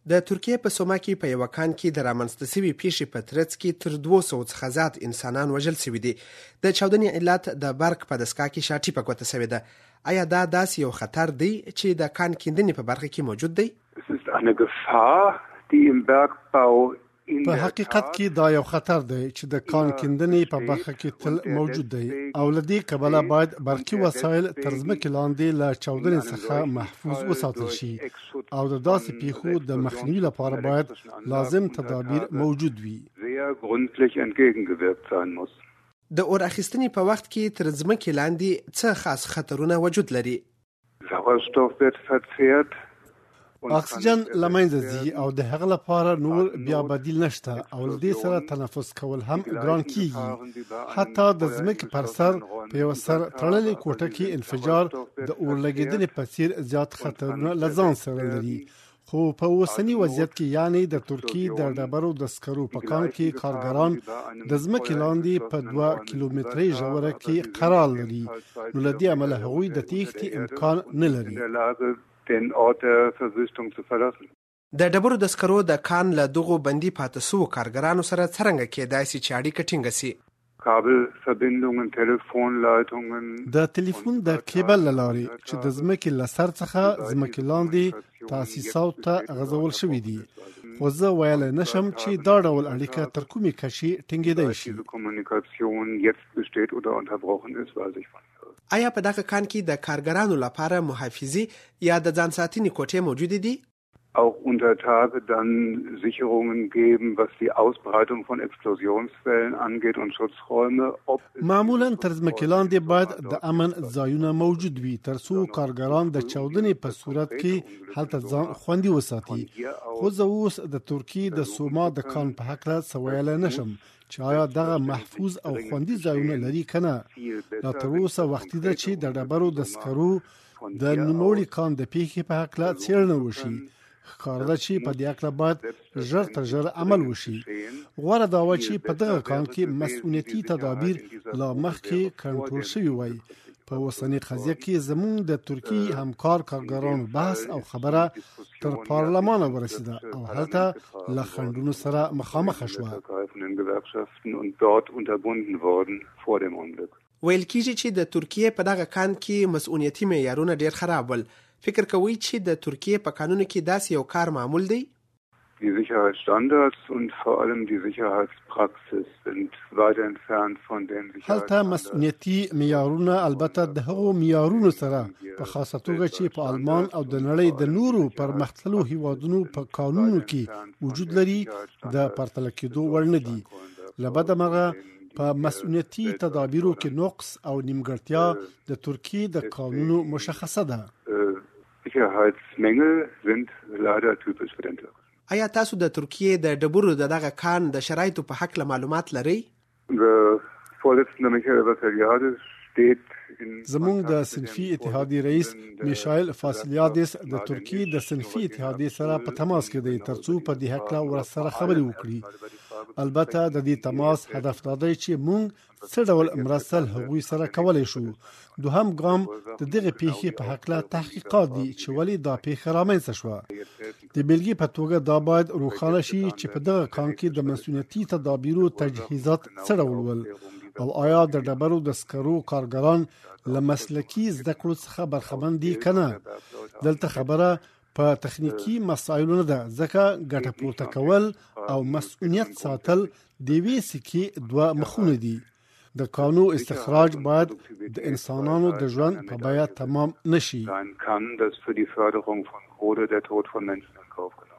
د ترکیې په سوما کې په یو کان کې د رامنځته شوې پیښې په ترڅ کې تر 200 څخه زیات انسانان وژل شوي دي. د چاودنې علت د برق په دستګاه کې شاټي پکوته شوې ده. آیا دا داسې یو خطر دی چې د کان کیندنې په برخه کې موجود دی؟ په حقیقت کې دا یو خطر دی چې د کان کیندنې په برخه کې تل موجود دی او لدې کبله باید برقي وسایل تر ځمکې لاندې له چاودنې څخه محفوظ وساتل شي او د داسې پیښو د مخنیوي لپاره باید لازم تدابیر موجود وي. د اور اخیستنې په وخت کې تر ځمکې لاندې څه خاص خطرونه وجود لري؟ اکسیجن لمنځه ځي او د هغه لپاره نور بیا بدیل نشته او له دې سره تنفس کول هم ګران کیږي. حتی د ځمکې پر سر په یو سر تړلې کوټه کې انفجار د اور لګېدنې په څیر زیات خطرونه له ځان سره لري. خو په اوسني وضعیت کې یعنی د ترکیې د ډبرو د سکرو په کان کې کارګران د ځمکې لاندې په 2 کیلومترۍ ژوره کې قرار لري، نو له دې امله هغوی د تېښتې امکان نه لري. د ډبرو د سکرو د کان له دغو بندي پاتې شوو کارګرانو سره څرنګه کېدای شي چې اړیکه ټینګه شي؟ د ټلیفون د کیبل له لارې چې د ځمکې له سر څخه ځمکې لاندې تاسیساتو ته غځول شوي دي، خو زه ویلی نشم چې دا ډول اړیکه تر کومې کچې ټینګېدای شي. آیا په دغه کان کې د کارګرانو لپاره محافظي یا د ځان ساتنې کوټې موجودې دي؟ Auch unter Tage dann Sicherungen geben, was die Ausbreitung von Explosionsfällen angeht und Schutzräume. معمولا تر ځمکې لاندې باید د امن ځایونه موجود وي تر څو کارګران د چاودنې په صورت کې هلته ځان خوندي وساتي. خو زه اوس د ترکیې د سوما د کان په هکله څه ویلی نشم چې آیا دغه محفوظ او خوندي ځایونه لري که نه. لا تر اوسه وختي ده چې د ډبرو د سکرو د نوموړي کان د پیښې په هکله څېړنه وشي. ښکاره ده چې په دې هکله باید ژر تر ژره عمل وشي. غوره دا وه چې په دغه کان کې مسؤلیتي تدابیر لا مخکې کنټرول شوي وای. په اوسنۍ قضیه کې زموږ د ترکیې همکار کارګرانو بحث او خبره تر پارلمانه ورسېده او هلته له خنډونو سره مخامخه شوه. ویل کېږي چې د ترکیې په دغه کان کې مسؤلیتي معیارونه ډېر خراب ول. فکر کوئ چې د ترکیې په قانونو کې داسې یو کار معمول دی؟ Die Sicherheitsstandards und vor allem die Sicherheitspraxis sind weit entfernt von den هلته مسؤلیتي معیارونه البته د هغو معیارونو سره په خاصه توګه چې په آلمان او د نړۍ د نورو پرمختللو هیوادونو په قانونو کې وجود لري د پرتله کېدو وړ نه دي. له بده مرغه په مسؤلیتي تدابیرو کې نقص او نیمګړتیا د ترکیې د قانونو مشخصه ده. Sicherheitsmängel sind leider typisch für den Türkischen. آیا تاسو د ترکیې د ډبرو د دغه کان د شرایطو په حق له معلومات لرئ؟ زموږ د صنفي اتحادیې رئیس میشایل فاسیلیادس د ترکیې د صنفي اتحادیې سره په تماس کې دی تر څو په دې هکله ورسره خبرې وکړي. البته د دې تماس هدف دا دی چې موږ څه ډول مرسته هغوی سره کولی شو. دوهم ګام د دغې پیښې په هکله تحقیقات دي چې ولې دا پیښه رامنځته شوه. د بېلګې په توګه دا باید روښانه شي چې په دغه کان کې د مسؤلیتي تدابیرو تجهیزات څه ډول ول او آیا د ډبرو د سکرو کارګران له مسلکي زده کړو څخه برخمن دي که نه. دلته خبره په تخنیکي مسایلو نه ده ځکه ګټه پورته کول او مسؤلیت ساتل د یوې سکې 2 مخونه دي. د کانو استخراج باید د انسانانو د ژوند په بیه تمام نشي. Sein kann, dass für die Förderung von Kohle der Tod von Menschen in Kauf genommen wird.